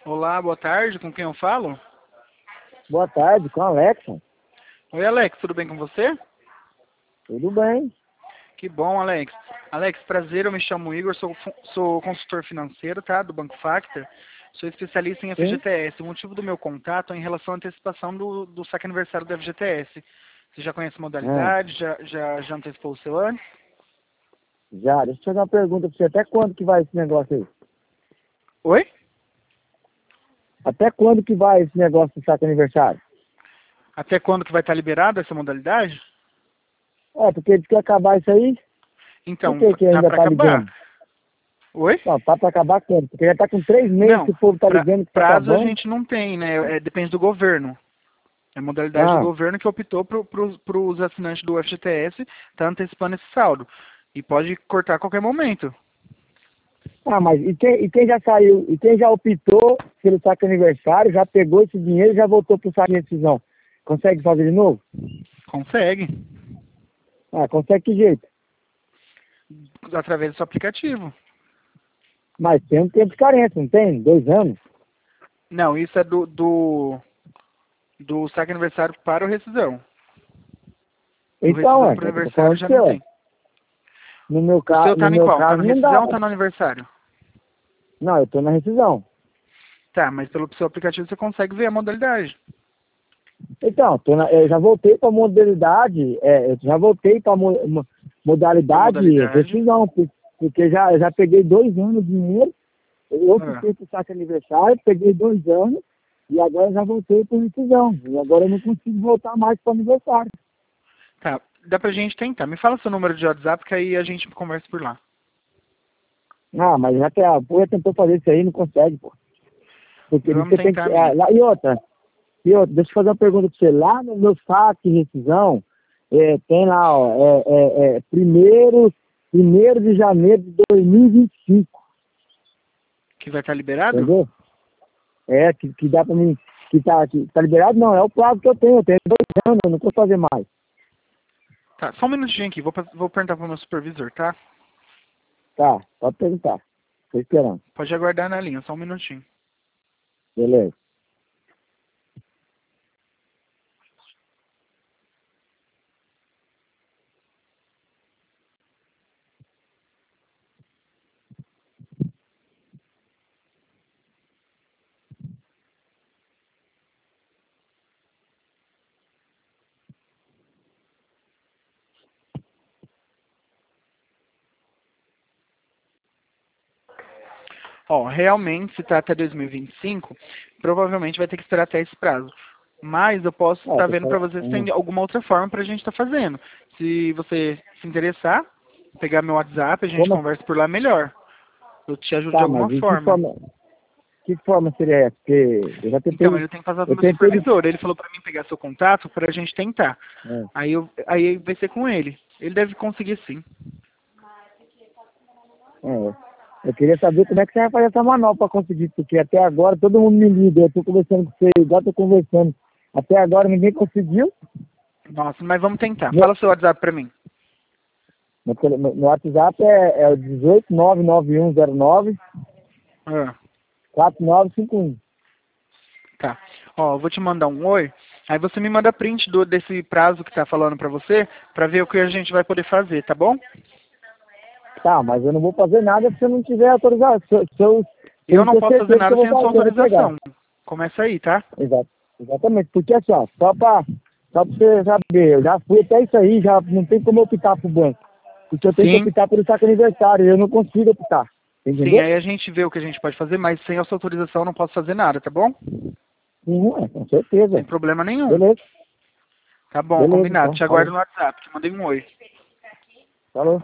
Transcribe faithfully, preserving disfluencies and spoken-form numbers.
Olá, boa tarde, com quem eu falo? Boa tarde, com a Alexa. Oi, Alex, tudo bem com você? Tudo bem? Que bom, Alex. Alex, prazer, eu me chamo Igor, sou, fu- sou consultor financeiro, tá, do Banco Factor. Sou especialista em Sim? F G T S. O motivo do meu contato é em relação à antecipação do, do saque aniversário do F G T S. Você já conhece a Ah, modalidade? Já, já, já antecipou o seu antes? já, deixa eu fazer uma pergunta pra você. Até quando que vai esse negócio aí? Oi? Até quando que vai esse negócio do saco aniversário? Até quando que vai estar liberado essa modalidade? É, porque diz que ia acabar isso aí, por Então, que que tá ainda para tá acabar. ligando? Oi? Não, tá pra acabar quando? Porque já tá com três meses que Não, o povo tá pra, ligando que tá prazo a acabando. gente não tem, né? É, depende do governo. É a modalidade do Ah, governo que optou para os assinantes do F G T S tá antecipando esse saldo. E pode cortar a qualquer momento. ah, mas e quem, e quem já saiu, e quem já optou pelo saco aniversário, já pegou esse dinheiro e já voltou pro saco de rescisão? Consegue fazer de novo? Consegue. Ah, consegue que jeito? Através do seu aplicativo. Mas tem um tempo de carência, não tem? Dois anos? Não, isso é do, do, do saque aniversário para o rescisão. Do Então, rescisão é, para o eu tô aniversário falando já pra não você, ó. tem. No meu, O ca... seu no tá em meu qual? Tá caso na não dá. rescisão ou tá no aniversário? Não, eu tô na rescisão. Tá, mas pelo seu aplicativo você consegue ver a modalidade. Então, tô na... eu já voltei pra modalidade, é, eu já voltei pra mo... mo- Para modalidade modalidade. rescisão, por- porque já, eu já peguei dois anos de dinheiro, eu Ah, fiquei pro saque aniversário, peguei dois anos, e agora eu já voltei pra rescisão. E agora eu não consigo voltar mais pro aniversário. tá, dá pra gente tentar. Me fala seu número de WhatsApp que aí a gente conversa por lá. Ah, mas já que a porra tentou fazer isso aí, não consegue, pô. Porque Vamos você tem tentar que. a Ah, minha. lá, e outra, E outra, deixa eu fazer uma pergunta para você. Lá no meu saque de rescisão, é, tem lá, ó, é, é, é, primeiro, primeiro de janeiro de dois mil e vinte e cinco, Que vai estar liberado? entendeu? É, que, que dá para mim, que tá, que tá liberado, não, é o prazo que eu tenho, eu tenho dois anos, eu não posso fazer mais. Tá, só um minutinho aqui. Vou, pa- vou perguntar pro meu supervisor, tá? Tá, pode perguntar. Tô esperando. Pode aguardar na linha, só um minutinho. Beleza. Ó, realmente, se tá até dois mil e vinte e cinco, provavelmente vai ter que esperar até esse prazo. Mas eu posso Ah, estar tô vendo para falando. você se Hum. tem alguma outra forma para a gente estar fazendo. Se você se interessar, pegar meu WhatsApp, a gente Como? conversa por lá melhor. Eu te ajudo de Tá, mas alguma e que forma. forma, que forma seria essa? Porque eu já Então, tentei, ele tem que passar pro eu meu tentei de. supervisor. Ele falou para mim pegar seu contato para a gente tentar. É, Aí, eu, aí vai ser com ele. Ele deve conseguir sim. é. Eu queria saber como é que você vai fazer essa manobra para conseguir, porque até agora todo mundo me liga, eu estou conversando com você, igual estou conversando. Até agora ninguém conseguiu. Nossa, mas vamos tentar. Meu, Fala seu WhatsApp para mim. meu, tele- meu- meu WhatsApp é, é o dezoito nove nove um zero nove Ah. quatro nove cinco um. Tá. Ó, eu vou te mandar um oi. Aí você me manda print do, desse prazo que tá falando pra você, pra ver o que a gente vai poder fazer, tá bom? Tá, mas eu não vou fazer nada se eu não tiver autorização. Se, eu- se eu, se eu Eu não não ter posso fazer certeza que nada eu vou sem a sua fazer, eu vou pegar. autorização. Começa aí, tá? Exato, exatamente. Porque assim, ó, só para só pra você saber, eu já fui até isso aí, já não tem como eu optar pro banco. Porque eu tenho que Sim. optar pelo saco aniversário, e eu não consigo optar. Sim, Entendeu? aí a gente vê o que a gente pode fazer, mas sem a sua autorização eu não posso fazer nada, tá bom? Uhum, é, com Sem certeza. problema nenhum. Beleza, Tá bom, beleza combinado. então. Te aguardo Falou. no WhatsApp. Te mandei um oi. Falou.